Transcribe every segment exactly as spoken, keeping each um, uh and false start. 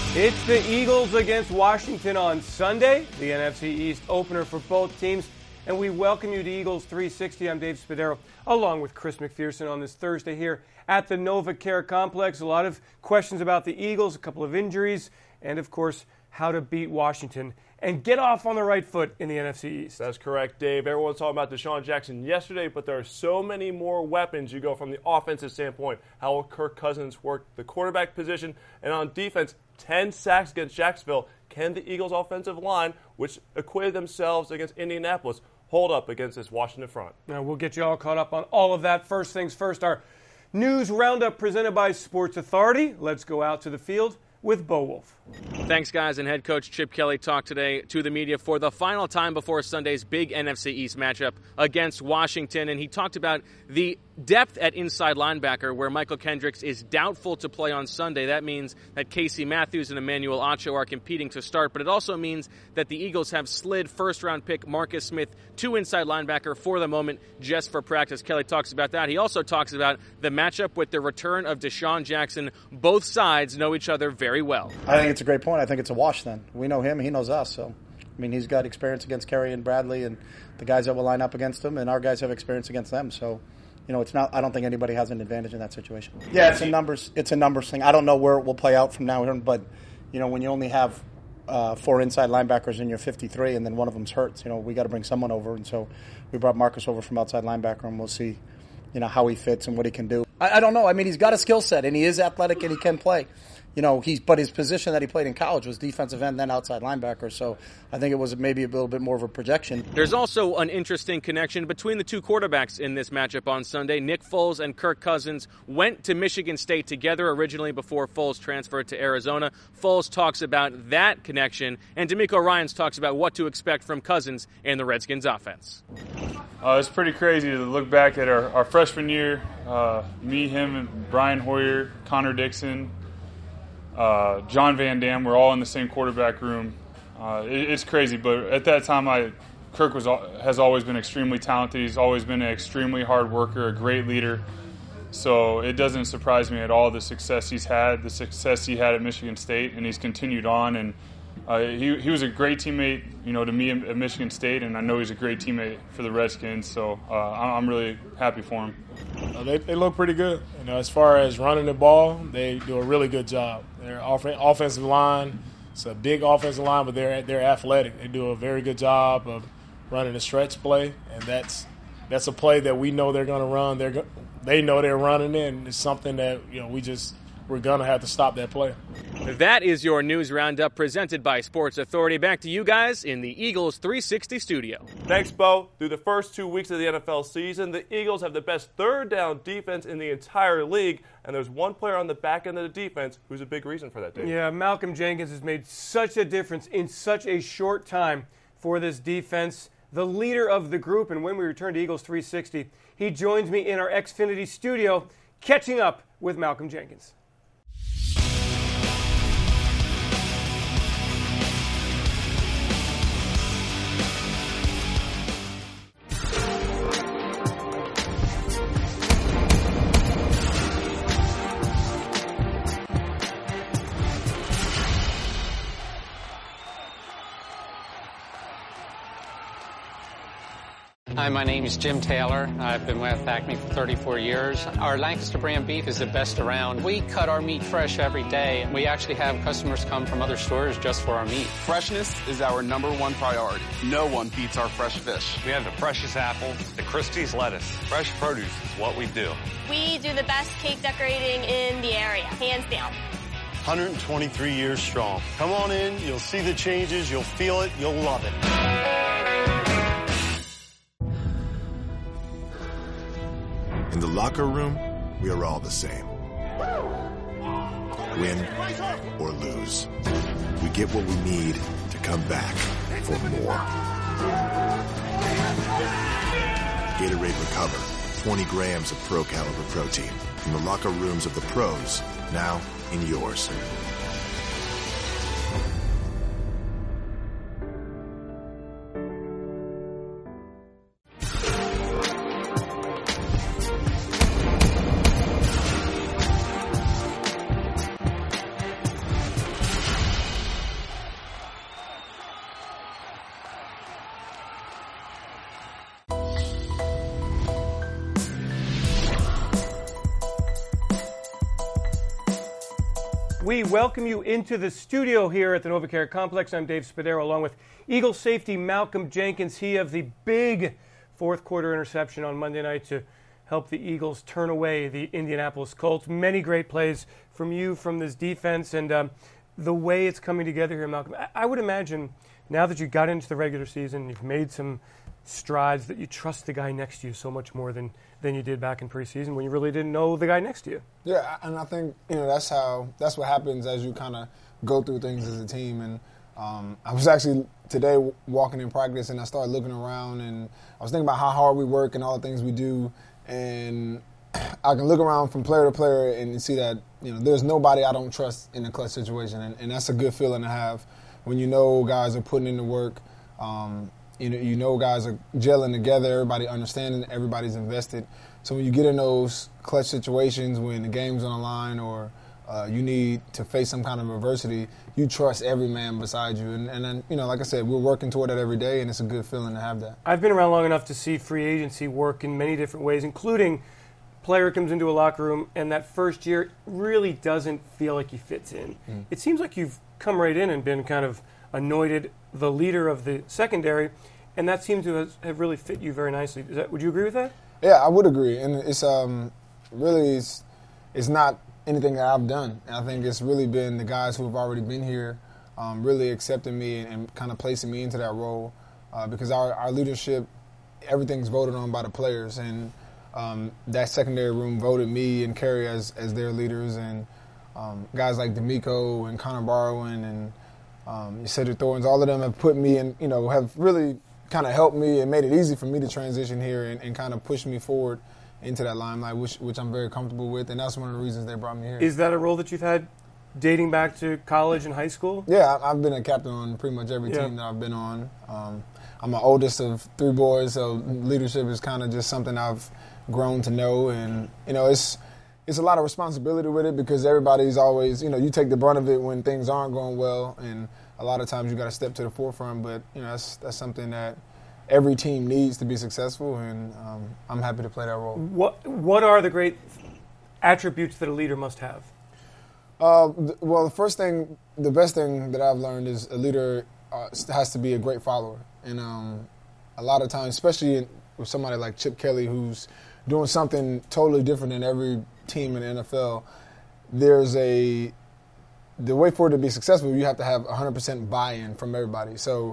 It's the Eagles against Washington on Sunday, the N F C East opener for both teams. And we welcome you to Eagles three sixty. I'm Dave Spadaro, along with Chris McPherson on this Thursday here at the NovaCare Complex. A lot of questions about the Eagles, a couple of injuries, and, of course, how to beat Washington and get off on the right foot in the N F C East. That's correct, Dave. Everyone's talking about DeSean Jackson yesterday, but there are so many more weapons. You go from the offensive standpoint, how will Kirk Cousins work the quarterback position, and on defense, ten sacks against Jacksonville. Can the Eagles' offensive line, which acquitted themselves against Indianapolis, hold up against this Washington front? Now, we'll get you all caught up on all of that. First things first, our news roundup presented by Sports Authority. Let's go out to the field with Bo Wolf. Thanks, guys. And head coach Chip Kelly talked today to the media for the final time before Sunday's big N F C East matchup against Washington. And he talked about the depth at inside linebacker, where Michael Kendricks is doubtful to play on Sunday. That means that Casey Matthews and Emmanuel Acho are competing to start, but it also means that the Eagles have slid first-round pick Marcus Smith to inside linebacker for the moment, just for practice. Kelly talks about that. He also talks about the matchup with the return of DeSean Jackson. Both sides know each other very well. I think it's a great point. I think it's a wash then. We know him, he knows us, so I mean, he's got experience against Kerry and Bradley and the guys that will line up against him, and our guys have experience against them, so you know, it's not. I don't think anybody has an advantage in that situation. Yeah, it's a numbers. It's a numbers thing. I don't know where it will play out from now on, but you know, when you only have uh, four inside linebackers in your fifty-three, and then one of them's hurt, you know, we got to bring someone over, and so we brought Marcus over from outside linebacker, and we'll see, you know, how he fits and what he can do. I, I don't know. I mean, he's got a skill set, and he is athletic, and he can play. You know, he's but his position that he played in college was defensive end, then outside linebacker. So I think it was maybe a little bit more of a projection. There's also an interesting connection between the two quarterbacks in this matchup on Sunday. Nick Foles and Kirk Cousins went to Michigan State together originally before Foles transferred to Arizona. Foles talks about that connection, and D'Amico Ryans talks about what to expect from Cousins and the Redskins offense. Uh, it's pretty crazy to look back at our, our freshman year. Uh, me, him, and Brian Hoyer, Connor Dixon, Uh, John Van Dam, we're all in the same quarterback room. Uh, it, it's crazy, but at that time, I Kirk was has always been extremely talented. He's always been an extremely hard worker, a great leader. So it doesn't surprise me at all the success he's had, the success he had at Michigan State, and he's continued on. And uh, he he was a great teammate, you know, to me at Michigan State, and I know he's a great teammate for the Redskins. So uh, I'm really happy for him. Uh, they they look pretty good. You know, as far as running the ball, they do a really good job. Their off- offensive line, it's a big offensive line, but they're they're athletic. They do a very good job of running a stretch play, and that's that's a play that we know they're going to run. They're go- they know they're running it, and it's something that you know we just we're going to have to stop that play. That is your news roundup presented by Sports Authority. Back to you guys in the Eagles three sixty studio. Thanks, Bo. Through the first two weeks of the N F L season, the Eagles have the best third down defense in the entire league, and there's one player on the back end of the defense who's a big reason for that, Dave. Yeah, Malcolm Jenkins has made such a difference in such a short time for this defense. The leader of the group, and when we return to Eagles three sixty, he joins me in our Xfinity studio, catching up with Malcolm Jenkins. Hi, my name is Jim Taylor. I've been with Acme for thirty-four years. Our Lancaster brand beef is the best around. We cut our meat fresh every day. We actually have customers come from other stores just for our meat. Freshness is our number one priority. No one beats our fresh fish. We have the freshest apples, the Christie's lettuce. Fresh produce is what we do. We do the best cake decorating in the area, hands down. one hundred twenty-three years strong. Come on in, you'll see the changes, you'll feel it, you'll love it. In the locker room, we are all the same. Win or lose, we get what we need to come back for more. Gatorade Recover, twenty grams of pro caliber protein from the locker rooms of the pros, now in yours. We welcome you into the studio here at the NovaCare Complex. I'm Dave Spadaro, along with Eagle safety Malcolm Jenkins. He of the big fourth quarter interception on Monday night to help the Eagles turn away the Indianapolis Colts. Many great plays from you from this defense, and um, the way it's coming together here, Malcolm. I, I would imagine now that you got into the regular season, you've made some strides, that you trust the guy next to you so much more than, than you did back in preseason when you really didn't know the guy next to you. Yeah, and I think, you know, that's how that's what happens as you kind of go through things as a team. And um, I was actually today walking in practice, and I started looking around, and I was thinking about how hard we work and all the things we do, and I can look around from player to player and see that, you know, there's nobody I don't trust in a clutch situation, and, and that's a good feeling to have when you know guys are putting in the work. Um, You know, you know guys are gelling together, everybody understanding, everybody's invested. So when you get in those clutch situations when the game's on the line or uh, you need to face some kind of adversity, you trust every man beside you. And, and then, you know, like I said, we're working toward that every day, and it's a good feeling to have that. I've been around long enough to see free agency work in many different ways, including player comes into a locker room and that first year really doesn't feel like he fits in. Mm. It seems like you've come right in and been kind of anointed the leader of the secondary, and that seems to have really fit you very nicely. Is that, would you agree with that? Yeah, I would agree. And it's um, really it's, it's not anything that I've done. And I think it's really been the guys who have already been here um, really accepting me and, and kind of placing me into that role uh, because our, our leadership, everything's voted on by the players. And um, that secondary room voted me and Kerry as, as their leaders. And um, guys like D'Amico and Connor Barwin and um, Cedric Thorns, all of them have put me in, you know, have really – kind of helped me and made it easy for me to transition here and, and kind of push me forward into that limelight, which which I'm very comfortable with, and that's one of the reasons they brought me here. Is that a role that you've had dating back to college and high school? Yeah, I've been a captain on pretty much every yeah. team that I've been on. Um, I'm the oldest of three boys, so leadership is kind of just something I've grown to know, and you know, it's it's a lot of responsibility with it because everybody's always, you know, you take the brunt of it when things aren't going well, and a lot of times you got to step to the forefront, but you know that's that's something that every team needs to be successful, and um, I'm happy to play that role. What What are the great attributes that a leader must have? Uh, th- well, the first thing, the best thing that I've learned is a leader uh, has to be a great follower, and um, a lot of times, especially in, with somebody like Chip Kelly, who's doing something totally different than every team in the N F L, there's a the way for it to be successful, you have to have one hundred percent buy-in from everybody. So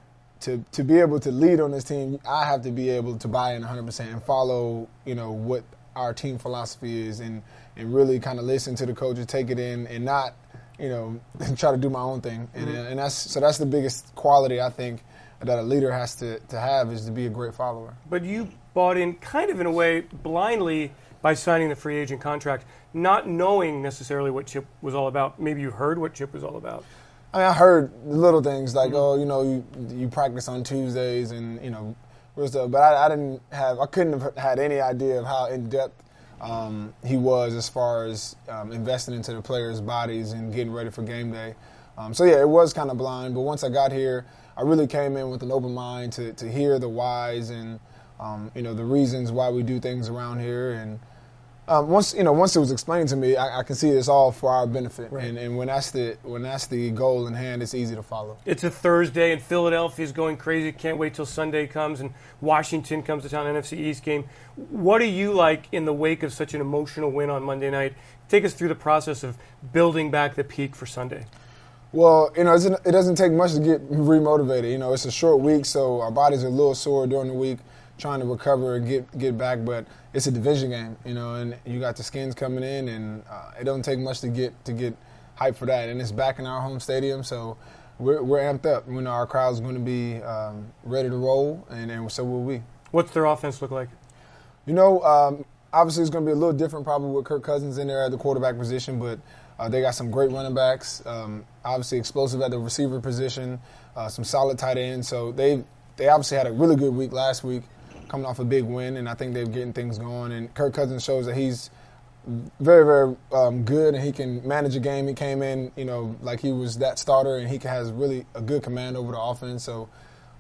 to to be able to lead on this team, I have to be able to buy in one hundred percent and follow, you know, what our team philosophy is and, and really kind of listen to the coaches, take it in, and not, you know, try to do my own thing. Mm-hmm. And, and that's so that's the biggest quality I think that a leader has to, to have is to be a great follower. But you bought in kind of in a way blindly by signing the free agent contract, not knowing necessarily what Chip was all about. Maybe you heard what Chip was all about. I mean, I heard little things like, mm-hmm. oh, you know, you you practice on Tuesdays and, you know, stuff. But I, I didn't have, I couldn't have had any idea of how in-depth um, he was as far as um, investing into the players' bodies and getting ready for game day. Um, so, yeah, it was kind of blind. But once I got here, I really came in with an open mind to, to hear the whys and, um, you know, the reasons why we do things around here. And Um, once you know, once it was explained to me, I, I can see it's all for our benefit, right. and, and when that's the when that's the goal in hand, it's easy to follow. It's a Thursday, and Philadelphia's going crazy. Can't wait till Sunday comes, and Washington comes to town. N F C East game. What do you like in the wake of such an emotional win on Monday night? Take us through the process of building back the peak for Sunday. Well, you know, it's, it doesn't take much to get remotivated. You know, it's a short week, so our bodies are a little sore during the week, trying to recover and get get back, but it's a division game, you know, and you got the Skins coming in, and uh, it doesn't take much to get to get hyped for that, and it's back in our home stadium, so we're we're amped up. You know, our crowd's going to be um, ready to roll, and, and so will we. What's their offense look like? You know, um, obviously it's going to be a little different probably with Kirk Cousins in there at the quarterback position, but uh, they got some great running backs, um, obviously explosive at the receiver position, uh, some solid tight ends, so they they obviously had a really good week last week, coming off a big win, and I think they're getting things going. And Kirk Cousins shows that he's very, very um, good, and he can manage a game. He came in, you know, like he was that starter, and he has really a good command over the offense. So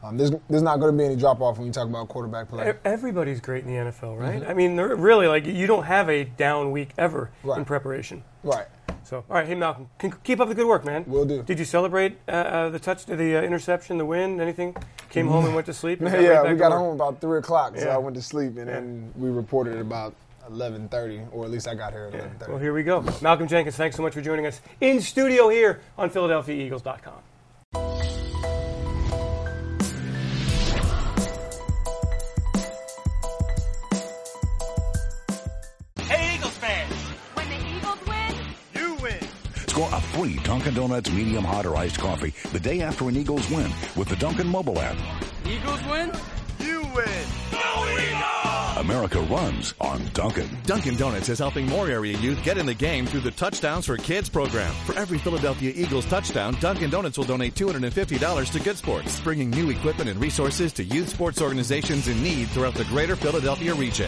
Um, there's there's not going to be any drop off when you talk about quarterback play. Everybody's great in the N F L, right? Mm-hmm. I mean, they're really, like, you don't have a down week ever right. in preparation. Right. So, all right, hey Malcolm, can, keep up the good work, man. Will do. Did you celebrate uh, uh, the touch, the uh, interception, the win, anything? Came home and went to sleep? Yeah, right we got home about three o'clock, yeah. so I went to sleep, and yeah. then we reported at about eleven thirty, or at least I got here at yeah. eleven thirty. Well, here we go. Malcolm Jenkins, thanks so much for joining us in studio here on Philadelphia Eagles dot com. Score a free Dunkin' Donuts medium hot or iced coffee the day after an Eagles win with the Dunkin' mobile app. Eagles win? You win! Go Eagles! America runs on Dunkin'. Dunkin' Donuts is helping more area youth get in the game through the Touchdowns for Kids program. For every Philadelphia Eagles touchdown, Dunkin' Donuts will donate two hundred fifty dollars to Good Sports, bringing new equipment and resources to youth sports organizations in need throughout the greater Philadelphia region.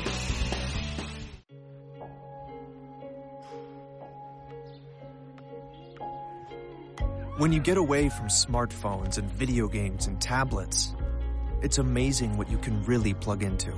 When you get away from smartphones and video games and tablets, it's amazing what you can really plug into.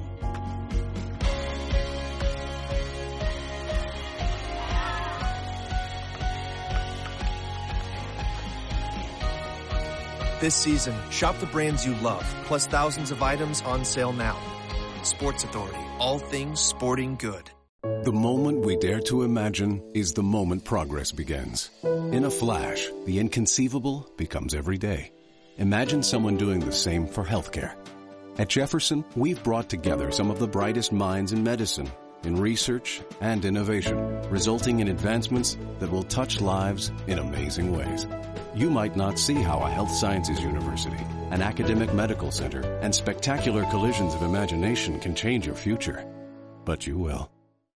This season, shop the brands you love, plus thousands of items on sale now. Sports Authority, all things sporting good. The moment we dare to imagine is the moment progress begins. In a flash, the inconceivable becomes every day. Imagine someone doing the same for healthcare. At Jefferson, we've brought together some of the brightest minds in medicine, in research, and innovation, resulting in advancements that will touch lives in amazing ways. You might not see how a health sciences university, an academic medical center, and spectacular collisions of imagination can change your future. But you will.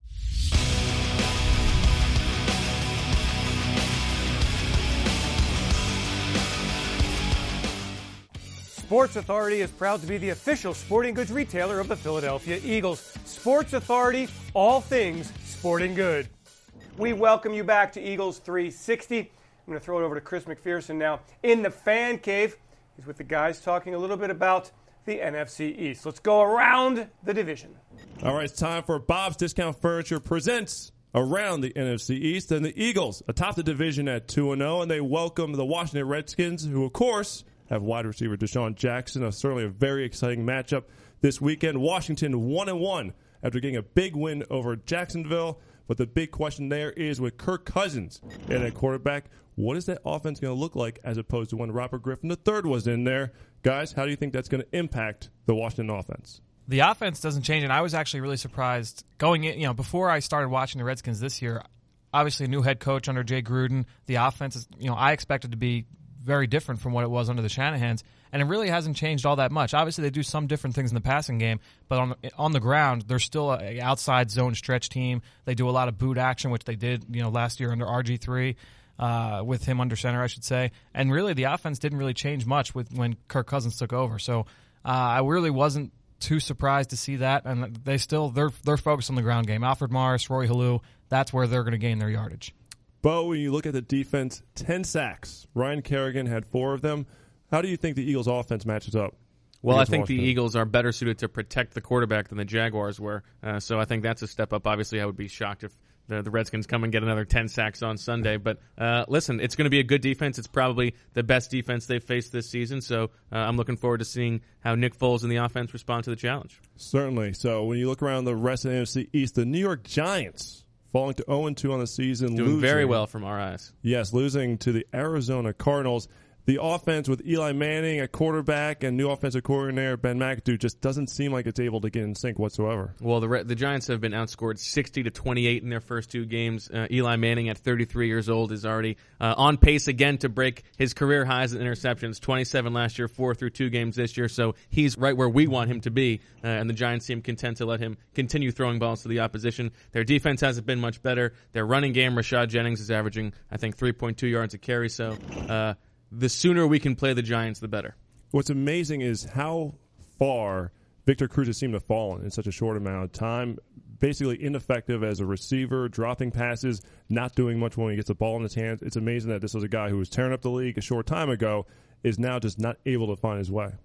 Sports Authority is proud to be the official sporting goods retailer of the Philadelphia Eagles. Sports Authority, all things sporting good. We welcome you back to Eagles three sixty. I'm going to throw it over to Chris McPherson now in the fan cave. He's with the guys talking a little bit about the N F C East. Let's go around the division. All right, it's time for Bob's Discount Furniture presents Around the N F C East. And the Eagles atop the division at two and oh, and they welcome the Washington Redskins, who, of course, have wide receiver Deshaun Jackson. A, certainly a very exciting matchup this weekend. Washington one and one after getting a big win over Jacksonville. But the big question there is with Kirk Cousins in at quarterback, what is that offense going to look like as opposed to when Robert Griffin the third was in there? Guys, how do you think that's going to impact the Washington offense? The offense doesn't change, and I was actually really surprised going in, you know, before I started watching the Redskins this year. Obviously, a new head coach under Jay Gruden. The offense is, you know, I expected to be very different from what it was under the Shanahans, and it really hasn't changed all that much. Obviously, they do some different things in the passing game, but on on the ground, they're still an outside zone stretch team. They do a lot of boot action, which they did, you know, last year under R G three, uh, with him under center, I should say. And really, the offense didn't really change much with when Kirk Cousins took over. So uh, I really wasn't too surprised to see that, and they still they're they're focused on the ground game. Alfred Morris, Roy Halou, that's where they're going to gain their yardage. Bo, when you look at the defense, ten sacks. Ryan Kerrigan had four of them. How do you think the Eagles' offense matches up? Well, I think Washington? the Eagles are better suited to protect the quarterback than the Jaguars were. Uh, so I think that's a step up. Obviously, I would be shocked if the, the Redskins come and get another ten sacks on Sunday. But uh, listen, it's going to be a good defense. It's probably the best defense they've faced this season. So uh, I'm looking forward to seeing how Nick Foles and the offense respond to the challenge. Certainly. So when you look around the rest of the N F C East, the New York Giants falling to oh and two on the season. Doing losing, very well from our eyes. Yes, losing to the Arizona Cardinals. The offense with Eli Manning at quarterback and new offensive coordinator Ben McAdoo just doesn't seem like it's able to get in sync whatsoever. Well, the the Giants have been outscored sixty to twenty-eight in their first two games. Uh, Eli Manning at thirty-three years old is already uh, on pace again to break his career highs in interceptions, twenty-seven last year, four through two games this year. So he's right where we want him to be, uh, and the Giants seem content to let him continue throwing balls to the opposition. Their defense hasn't been much better. Their running game, Rashad Jennings, is averaging, I think, three point two yards a carry. So uh, the sooner we can play the Giants, the better. What's amazing is how far Victor Cruz has seemed to fall in such a short amount of time. Basically ineffective as a receiver, dropping passes, not doing much when he gets the ball in his hands. It's amazing that this was a guy who was tearing up the league a short time ago, is now just not able to find his way.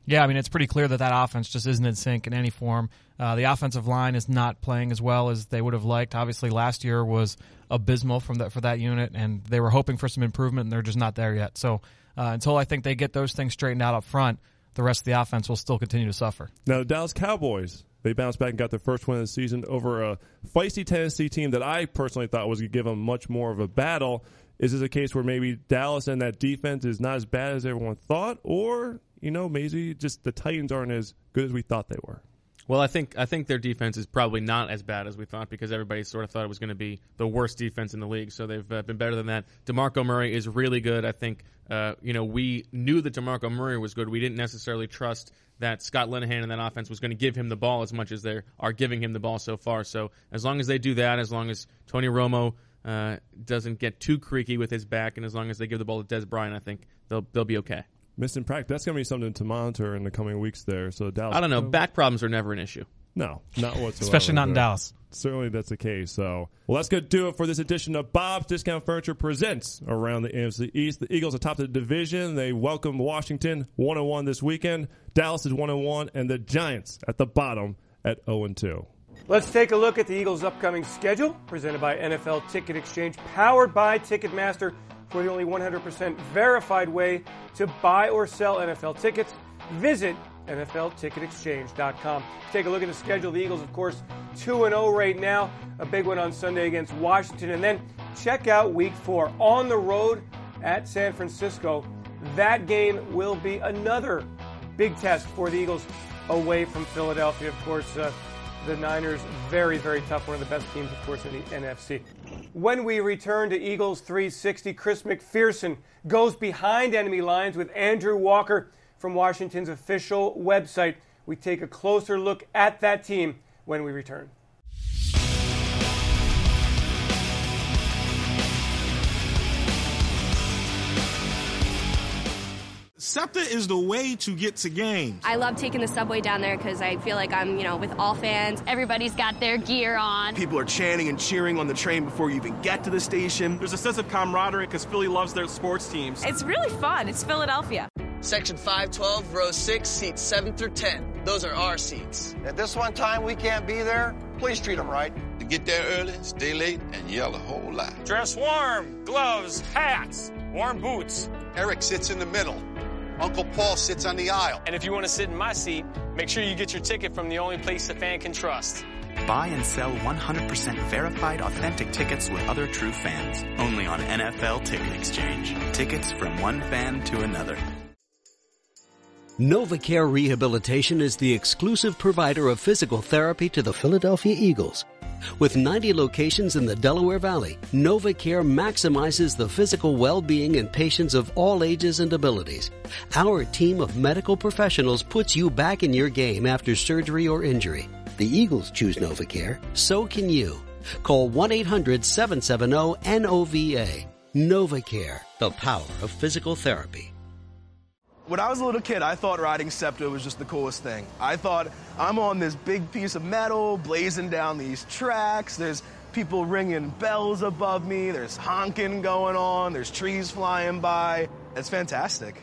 Yeah, I mean, it's pretty clear that that offense just isn't in sync in any form. Uh, the offensive line is not playing as well as they would have liked. Obviously, last year was abysmal from that for that unit, and they were hoping for some improvement, and they're just not there yet. So uh, until I think they get those things straightened out up front, the rest of the offense will still continue to suffer. Now, the Dallas Cowboys, they bounced back and got their first win of the season over a feisty Tennessee team that I personally thought was going to give them much more of a battle. Is this a case where maybe Dallas and that defense is not as bad as everyone thought, or, you know, maybe just the Titans aren't as good as we thought they were? Well, I think I think their defense is probably not as bad as we thought because everybody sort of thought it was going to be the worst defense in the league. So they've uh, been better than that. DeMarco Murray is really good. I think uh, you know we knew that DeMarco Murray was good. We didn't necessarily trust that Scott Linehan and that offense was going to give him the ball as much as they are giving him the ball so far. So as long as they do that, as long as Tony Romo uh, doesn't get too creaky with his back, and as long as they give the ball to Des Bryant, I think they'll they'll be okay. Missing practice. That's going to be something to monitor in the coming weeks there. So Dallas. I don't know. Back problems are never an issue. No, not whatsoever. Especially not in Dallas. Certainly that's the case. So, well, that's going to do it for this edition of Bob's Discount Furniture presents Around the N F C East. The Eagles atop the division. They welcome Washington one and one this weekend. Dallas is one and one, and the Giants at the bottom at oh and two. Let's take a look at the Eagles' upcoming schedule, presented by N F L Ticket Exchange, powered by Ticketmaster, for the only one hundred percent verified way to buy or sell N F L tickets. Visit N F L ticket exchange dot com. Take a look at the schedule. The Eagles, of course, two and oh right now. A big one on Sunday against Washington. And then check out week four on the road at San Francisco. That game will be another big test for the Eagles away from Philadelphia. Of course, uh, the Niners, very, very tough. One of the best teams, of course, in the N F C. When we return to Eagles three sixty, Chris McPherson goes behind enemy lines with Andrew Walker from Washington's official website. We take a closer look at that team when we return. SEPTA is the way to get to games. I love taking the subway down there because I feel like I'm, you know, with all fans. Everybody's got their gear on. People are chanting and cheering on the train before you even get to the station. There's a sense of camaraderie because Philly loves their sports teams. It's really fun. It's Philadelphia. Section five twelve, row six, seats seven through ten. Those are our seats. At this one time we can't be there, please treat them right. To get there early, stay late, and yell a whole lot. Dress warm, gloves, hats, warm boots. Eric sits in the middle. Uncle Paul sits on the aisle. And if you want to sit in my seat, make sure you get your ticket from the only place a fan can trust. Buy and sell one hundred percent verified authentic tickets with other true fans. Only on N F L Ticket Exchange. Tickets from one fan to another. NovaCare Rehabilitation is the exclusive provider of physical therapy to the Philadelphia Eagles. With ninety locations in the Delaware Valley, NovaCare maximizes the physical well-being in patients of all ages and abilities. Our team of medical professionals puts you back in your game after surgery or injury. The Eagles choose NovaCare, so can you. Call one eight hundred seven seven zero N O V A. NovaCare, the power of physical therapy. When I was a little kid, I thought riding SEPTA was just the coolest thing. I thought, I'm on this big piece of metal, blazing down these tracks. There's people ringing bells above me. There's honking going on. There's trees flying by. It's fantastic.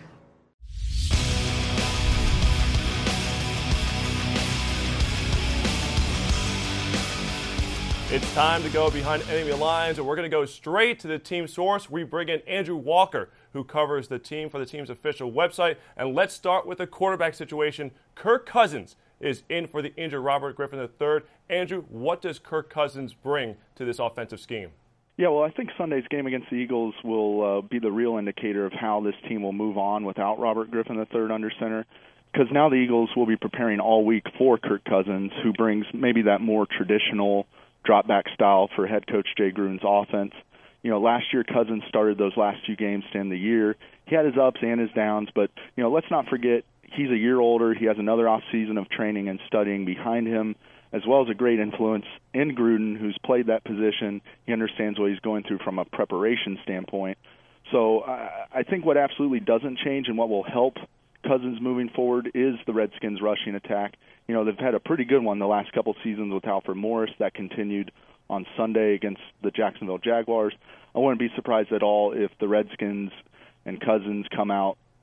It's time to go behind enemy lines, and we're going to go straight to the team source. We bring in Andrew Walker, who covers the team for the team's official website. And let's start with the quarterback situation. Kirk Cousins is in for the injured Robert Griffin the third. Andrew, what does Kirk Cousins bring to this offensive scheme? Yeah, well, I think Sunday's game against the Eagles will uh, be the real indicator of how this team will move on without Robert Griffin the third under center. Because now the Eagles will be preparing all week for Kirk Cousins, who brings maybe that more traditional drop-back style for head coach Jay Gruden's offense. You know, last year Cousins started those last few games to end the year. He had his ups and his downs, but, you know, let's not forget he's a year older. He has another off season of training and studying behind him, as well as a great influence in Gruden, who's played that position. He understands what he's going through from a preparation standpoint. So uh, I think what absolutely doesn't change and what will help Cousins moving forward is the Redskins' rushing attack. You know, they've had a pretty good one the last couple seasons with Alfred Morris. That continued on Sunday against the Jacksonville Jaguars. I wouldn't be surprised at all if the Redskins and Cousins come out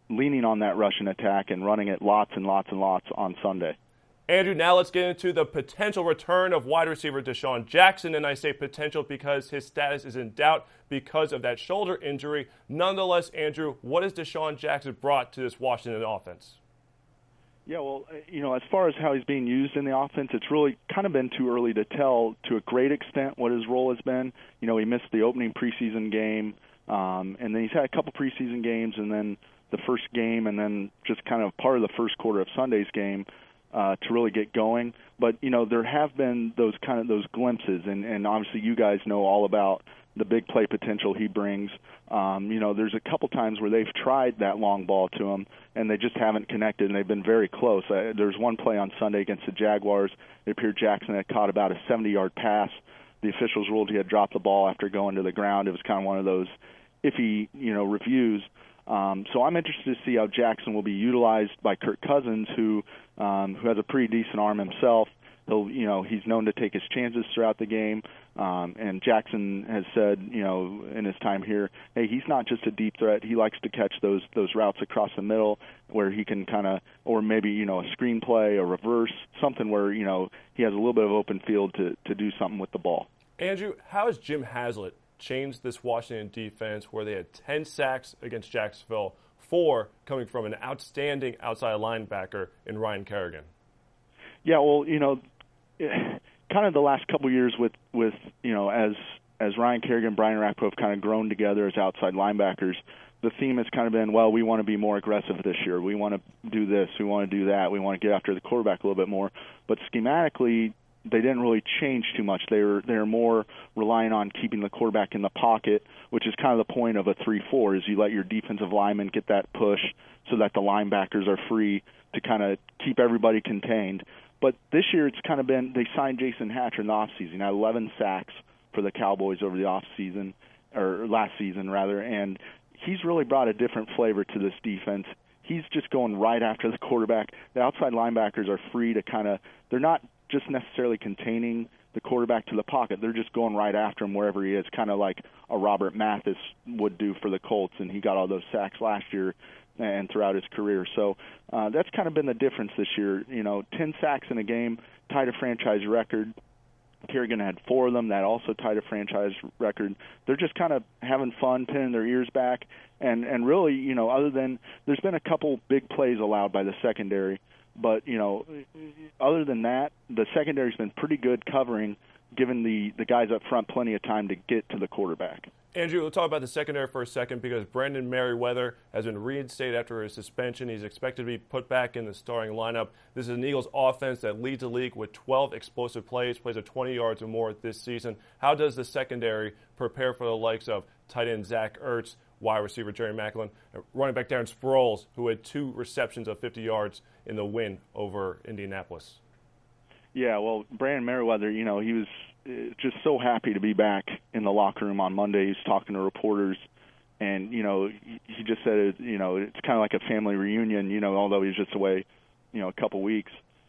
leaning on that Russian attack and running it lots and lots and lots on Sunday. Andrew, now let's get into the potential return of wide receiver DeSean Jackson, and I say potential because his status is in doubt because of that shoulder injury. Nonetheless, Andrew, what has DeSean Jackson brought to this Washington offense? Yeah, well, you know, as far as how he's being used in the offense, it's really kind of been too early to tell to a great extent what his role has been. You know, he missed the opening preseason game, um, and then he's had a couple preseason games, and then the first game, and then just kind of part of the first quarter of Sunday's game. Uh, to really get going, but you know there have been those kind of those glimpses, and, and obviously you guys know all about the big play potential he brings. Um, you know, there's a couple times where they've tried that long ball to him, and they just haven't connected, and they've been very close. Uh, there's one play on Sunday against the Jaguars. It appeared Jackson had caught about a seventy-yard pass. The officials ruled he had dropped the ball after going to the ground. It was kind of one of those iffy, you know, reviews. Um, so I'm interested to see how Jackson will be utilized by Kirk Cousins, who um, who has a pretty decent arm himself. He'll, you know, he's known to take his chances throughout the game. Um, and Jackson has said, you know, in his time here, hey, he's not just a deep threat. He likes to catch those those routes across the middle where he can kind of, or maybe, you know, a screenplay, a reverse, something where, you know, he has a little bit of open field to, to do something with the ball. Andrew, how has Jim Haslett changed this Washington defense where they had ten sacks against Jacksonville, four coming from an outstanding outside linebacker in Ryan Kerrigan? Yeah, well, you know, kind of the last couple of years with, with you know, as as Ryan Kerrigan and Brian Orakpo have kind of grown together as outside linebackers, the theme has kind of been, well, we want to be more aggressive this year. We want to do this. We want to do that. We want to get after the quarterback a little bit more. But schematically, they didn't really change too much. They were they're more relying on keeping the quarterback in the pocket, which is kind of the point of a three four, is you let your defensive linemen get that push so that the linebackers are free to kind of keep everybody contained. But this year it's kind of been, they signed Jason Hatcher in the offseason. He had eleven sacks for the Cowboys over the offseason, or last season rather, and he's really brought a different flavor to this defense. He's just going right after the quarterback. The outside linebackers are free to kind of, they're not just necessarily containing the quarterback to the pocket. They're just going right after him wherever he is, kind of like a Robert Mathis would do for the Colts, and he got all those sacks last year and throughout his career. So uh, that's kind of been the difference this year. You know, ten sacks in a game, tied a franchise record. Kerrigan had four of them. That also tied a franchise record. They're just kind of having fun, pinning their ears back, and and really, you know, other than there's been a couple big plays allowed by the secondary, but you know, other than that, the secondary's been pretty good covering, giving the the guys up front plenty of time to get to the quarterback. Andrew, let's talk about the secondary for a second, because Brandon Merriweather has been reinstated after his suspension. He's expected to be put back in the starting lineup. This is an Eagles offense that leads the league with twelve explosive plays, plays of twenty yards or more this season. How does the secondary prepare for the likes of tight end Zach Ertz, wide receiver Jerry Maclin, running back Darren Sproles, who had two receptions of fifty yards in the win over Indianapolis? Yeah, well, Brandon Merriweather, you know, he was just so happy to be back in the locker room on Monday. He's talking to reporters, and, you know, he just said, you know, it's kind of like a family reunion, you know, although he's just away, you know, a couple weeks.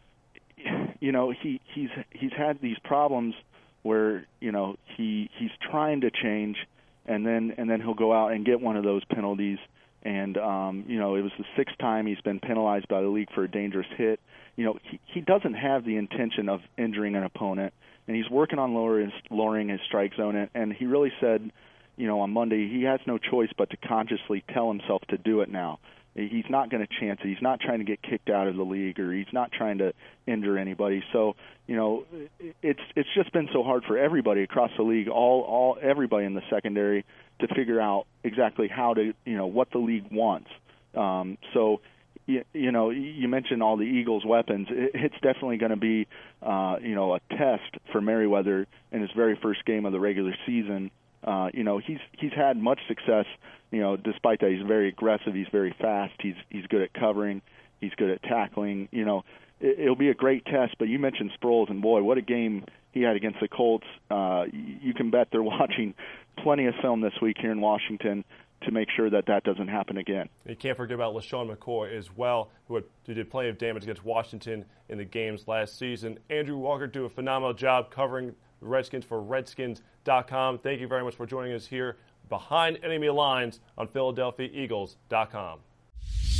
You know, he he's he's had these problems where, you know, he he's trying to change, and then and then he'll go out and get one of those penalties. And, um, you know, it was the sixth time he's been penalized by the league for a dangerous hit. You know, he, he doesn't have the intention of injuring an opponent, and he's working on lower his, lowering his strike zone. And, and he really said, you know, on Monday, he has no choice but to consciously tell himself to do it now. He's not going to chance it. He's not trying to get kicked out of the league, or he's not trying to injure anybody. So, you know, it's it's just been so hard for everybody across the league, all all everybody in the secondary, to figure out exactly how to, you know, what the league wants. Um, so, you, you know, you mentioned all the Eagles' weapons. It, it's definitely going to be, uh, you know, a test for Merriweather in his very first game of the regular season. Uh, you know, he's he's had much success. You know, despite that, he's very aggressive. He's very fast. He's he's good at covering. He's good at tackling. You know, it, it'll be a great test. But you mentioned Sproles, and boy, what a game he had against the Colts. Uh, you can bet they're watching plenty of film this week here in Washington to make sure that that doesn't happen again. You can't forget about LaShawn McCoy as well, who, had, who did plenty of damage against Washington in the games last season. Andrew Walker did a phenomenal job covering the Redskins for Redskins dot com. Thank you very much for joining us here behind enemy lines on Philadelphia Eagles dot com.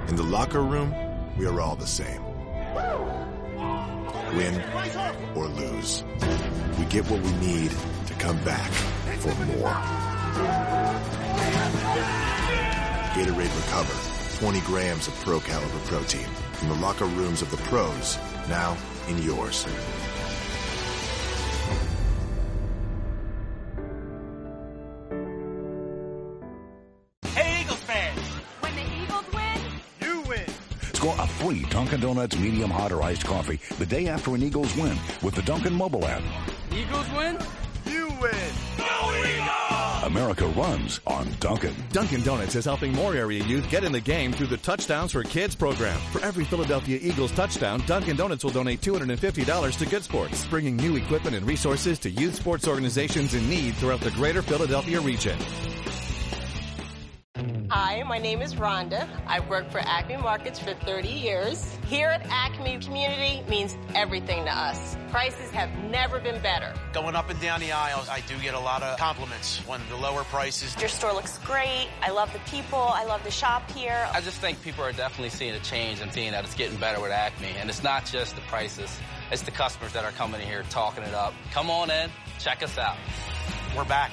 In the locker room, we are all the same. Win or lose, we get what we need to come back for more. Gatorade Recover, twenty grams of pro caliber protein from the locker rooms of the pros, now in yours. Hey, Eagles fans! When the Eagles win, you win! Score a free Dunkin' Donuts medium hot or iced coffee the day after an Eagles win with the Dunkin' mobile app. Eagles win? You win! Go Eagles! America runs on Dunkin'. Dunkin' Donuts is helping more area youth get in the game through the Touchdowns for Kids program. For every Philadelphia Eagles touchdown, Dunkin' Donuts will donate two hundred fifty dollars to Good Sports, bringing new equipment and resources to youth sports organizations in need throughout the greater Philadelphia region. Hi, my name is Rhonda. I've worked for Acme Markets for thirty years. Here at Acme, community means everything to us. Prices have never been better. Going up and down the aisles, I do get a lot of compliments when the lower prices. Your store looks great. I love the people. I love to shop here. I just think people are definitely seeing a change and seeing that it's getting better with Acme. And it's not just the prices. It's the customers that are coming in here talking it up. Come on in. Check us out. We're back.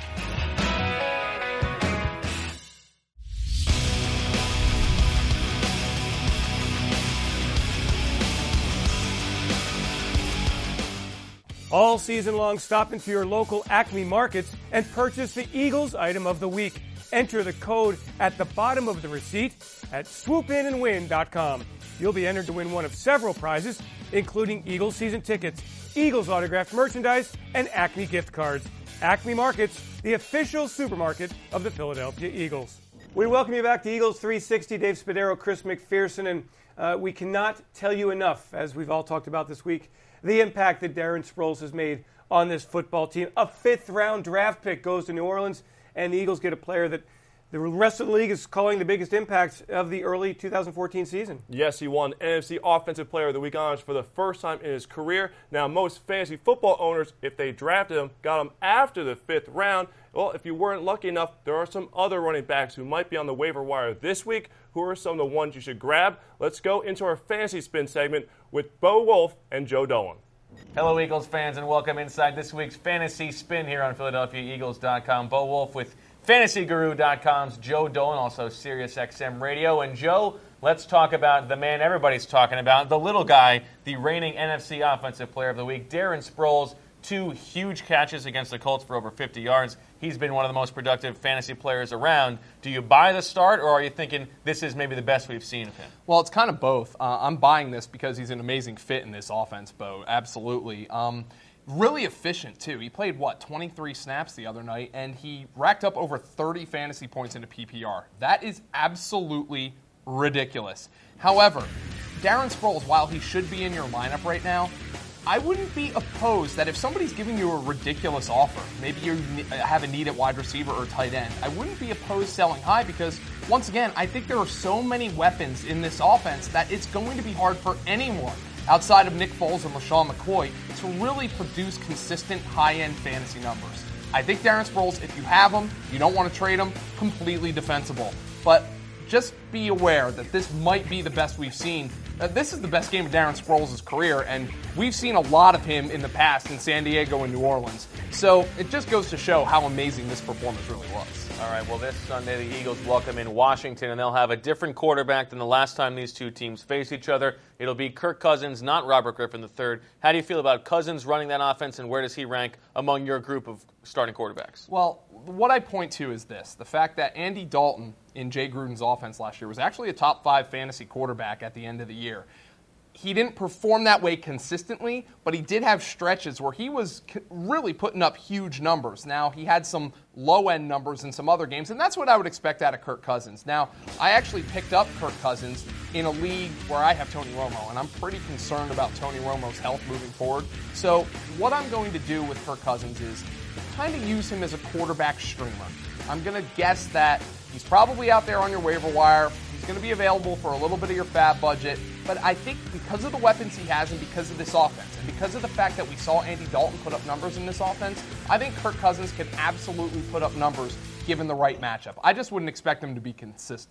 All season long, stop into your local Acme Markets and purchase the Eagles item of the week. Enter the code at the bottom of the receipt at swoop in and win dot com. You'll be entered to win one of several prizes, including Eagles season tickets, Eagles autographed merchandise, and Acme gift cards. Acme Markets, the official supermarket of the Philadelphia Eagles. We welcome you back to Eagles three sixty. Dave Spadaro, Chris McPherson, and uh, we cannot tell you enough, as we've all talked about this week, the impact that Darren Sproles has made on this football team. A fifth-round draft pick goes to New Orleans, and the Eagles get a player that the rest of the league is calling the biggest impact of the early two thousand fourteen season. Yes, he won N F C Offensive Player of the Week honors for the first time in his career. Now, most fantasy football owners, if they drafted him, got him after the fifth round. Well, if you weren't lucky enough, there are some other running backs who might be on the waiver wire this week. Who are some of the ones you should grab? Let's go into our Fantasy Spin segment with Bo Wolf and Joe Dolan. Hello, Eagles fans, and welcome inside this week's Fantasy Spin here on Philadelphia Eagles dot com. Bo Wolf with Fantasy Guru dot com's Joe Dolan, also Sirius X M Radio. And Joe, let's talk about the man everybody's talking about, the little guy, the reigning N F C Offensive Player of the Week, Darren Sproles. Two huge catches against the Colts for over fifty yards. He's been one of the most productive fantasy players around. Do you buy the start, or are you thinking this is maybe the best we've seen of him? Well, it's kind of both. Uh, I'm buying this because he's an amazing fit in this offense, Bo. Absolutely. Um, really efficient, too. He played, what, twenty-three snaps the other night, and he racked up over thirty fantasy points into P P R. That is absolutely ridiculous. However, Darren Sproles, while he should be in your lineup right now, I wouldn't be opposed that if somebody's giving you a ridiculous offer, maybe you have a need at wide receiver or tight end, I wouldn't be opposed selling high because, once again, I think there are so many weapons in this offense that it's going to be hard for anyone outside of Nick Foles and LaShawn McCoy to really produce consistent high-end fantasy numbers. I think Darren Sproles, if you have him, you don't want to trade him, completely defensible. But just be aware that this might be the best we've seen. Uh, this is the best game of Darren Sproles' career, and we've seen a lot of him in the past in San Diego and New Orleans. So it just goes to show how amazing this performance really was. All right, well, this Sunday the Eagles welcome in Washington, and they'll have a different quarterback than the last time these two teams face each other. It'll be Kirk Cousins, not Robert Griffin the third. How do you feel about Cousins running that offense, and where does he rank among your group of starting quarterbacks? Well, what I point to is this. The fact that Andy Dalton in Jay Gruden's offense last year was actually a top five fantasy quarterback at the end of the year. He didn't perform that way consistently, but he did have stretches where he was really putting up huge numbers. Now, he had some low-end numbers in some other games, and that's what I would expect out of Kirk Cousins. Now, I actually picked up Kirk Cousins in a league where I have Tony Romo, and I'm pretty concerned about Tony Romo's health moving forward. So what I'm going to do with Kirk Cousins is kind of use him as a quarterback streamer. I'm going to guess that he's probably out there on your waiver wire. He's going to be available for a little bit of your fab budget. But I think because of the weapons he has and because of this offense and because of the fact that we saw Andy Dalton put up numbers in this offense, I think Kirk Cousins can absolutely put up numbers given the right matchup. I just wouldn't expect him to be consistent.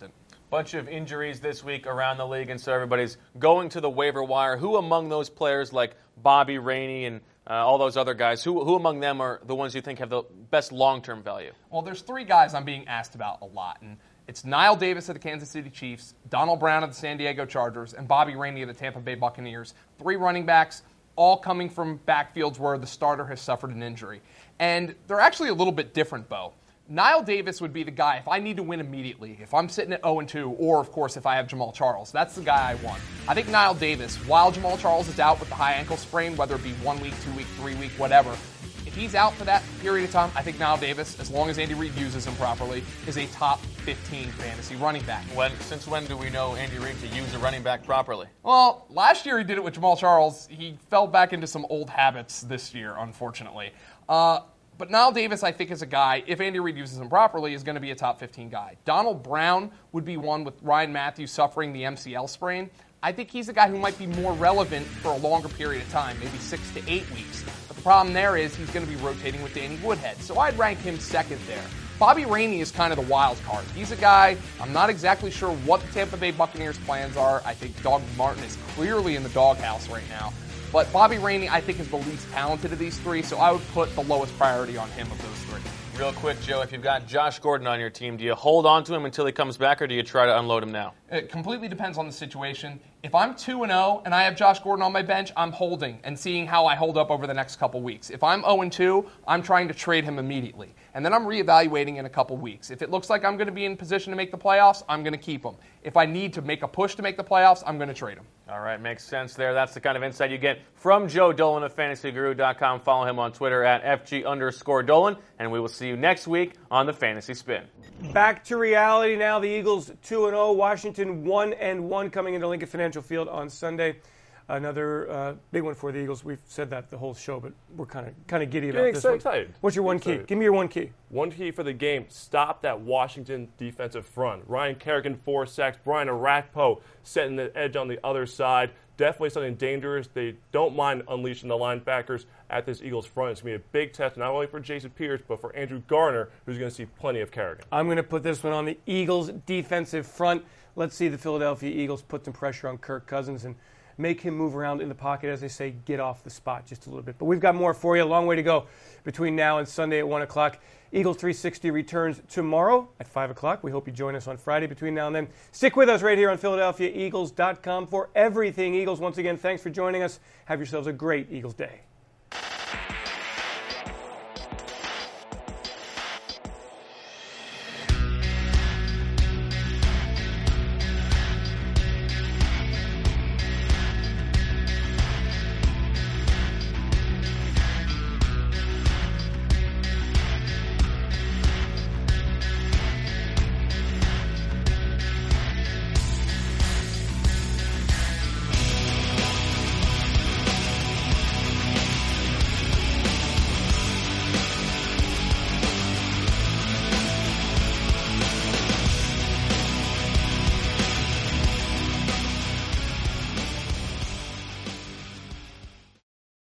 Bunch of injuries this week around the league, and so everybody's going to the waiver wire. Who among those players like Bobby Rainey and uh, all those other guys, who, who among them are the ones you think have the best long-term value? Well, there's three guys I'm being asked about a lot, and it's Knile Davis of the Kansas City Chiefs, Donald Brown of the San Diego Chargers, and Bobby Rainey of the Tampa Bay Buccaneers. Three running backs, all coming from backfields where the starter has suffered an injury. And they're actually a little bit different, Bo. Knile Davis would be the guy if I need to win immediately, if I'm sitting at oh and two, or, of course, if I have Jamal Charles. That's the guy I want. I think Knile Davis, while Jamal Charles is out with the high ankle sprain, whether it be one week, two week, three week, whatever, if he's out for that period of time, I think Knile Davis, as long as Andy Reid uses him properly, is a top fifteen fantasy running back. When, since when do we know Andy Reid to use a running back properly? Well, last year he did it with Jamal Charles. He fell back into some old habits this year, unfortunately. Uh, But Knile Davis, I think, is a guy, if Andy Reid uses him properly, is going to be a top fifteen guy. Donald Brown would be one with Ryan Matthews suffering the M C L sprain. I think he's a guy who might be more relevant for a longer period of time, maybe six to eight weeks. But the problem there is he's going to be rotating with Danny Woodhead. So I'd rank him second there. Bobby Rainey is kind of the wild card. He's a guy, I'm not exactly sure what the Tampa Bay Buccaneers' plans are. I think Doug Martin is clearly in the doghouse right now. But Bobby Rainey, I think, is the least talented of these three, so I would put the lowest priority on him of those three. Real quick, Joe, if you've got Josh Gordon on your team, do you hold on to him until he comes back, or do you try to unload him now? It completely depends on the situation. If I'm two and oh and I have Josh Gordon on my bench, I'm holding and seeing how I hold up over the next couple weeks. If I'm oh and two, I'm trying to trade him immediately. And then I'm reevaluating in a couple weeks. If it looks like I'm going to be in position to make the playoffs, I'm going to keep him. If I need to make a push to make the playoffs, I'm going to trade him. All right, makes sense there. That's the kind of insight you get from Joe Dolan of fantasy guru dot com. Follow him on Twitter at F G underscore Dolan, and we will see you next week on the Fantasy Spin. Back to reality now. The Eagles two and oh, Washington one and one coming into Lincoln Financial Field on Sunday. Another uh, big one for the Eagles. We've said that the whole show, but we're kind of kind of giddy about Getting this so one. excited. What's your one key? Give me your one key. One key for the game, stop that Washington defensive front. Ryan Kerrigan, four sacks. Brian Arakpo setting the edge on the other side. Definitely something dangerous. They don't mind unleashing the linebackers at this Eagles front. It's going to be a big test, not only for Jason Peters, but for Andrew Garner, who's going to see plenty of Kerrigan. I'm going to put this one on the Eagles defensive front. Let's see the Philadelphia Eagles put some pressure on Kirk Cousins and make him move around in the pocket, as they say, get off the spot just a little bit. But we've got more for you. A long way to go between now and Sunday at one o'clock. Eagles three sixty returns tomorrow at five o'clock. We hope you join us on Friday between now and then. Stick with us right here on Philadelphia Eagles dot com for everything Eagles. Once again, thanks for joining us. Have yourselves a great Eagles day.